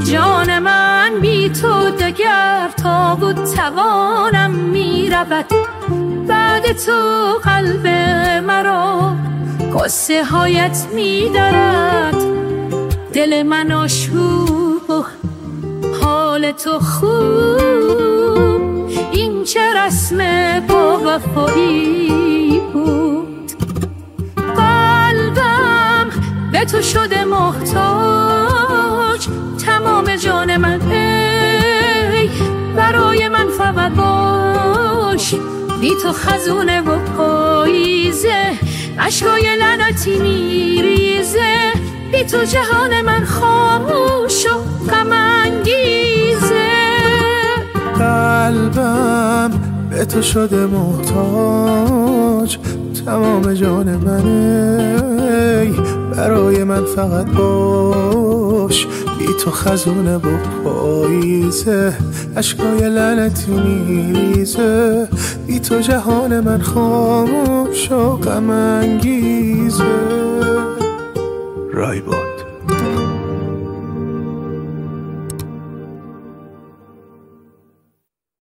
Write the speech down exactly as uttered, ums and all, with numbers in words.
جان من بی تو دگر تا بود توانم می رود. بعد تو قلب مرا قصه هایت می دارد. دل من آشوب و حال تو خوب، این چه رسم با وفایی بود. قلبم به تو شده محتاج، تمام جان من ای برای من فقط باش. بی تو خزونه و پاییزه، عشقای لعنتی میریزه. بی تو جهان من خاموش و غم انگیزه. قلبم به تو شده محتاج، تمام جان منه برای من فقط باش. بی تو خزونه و پاییزه، عشقای لعنتی میریزه. بی تو جهان من خاموش و غم انگیزه. رایباند.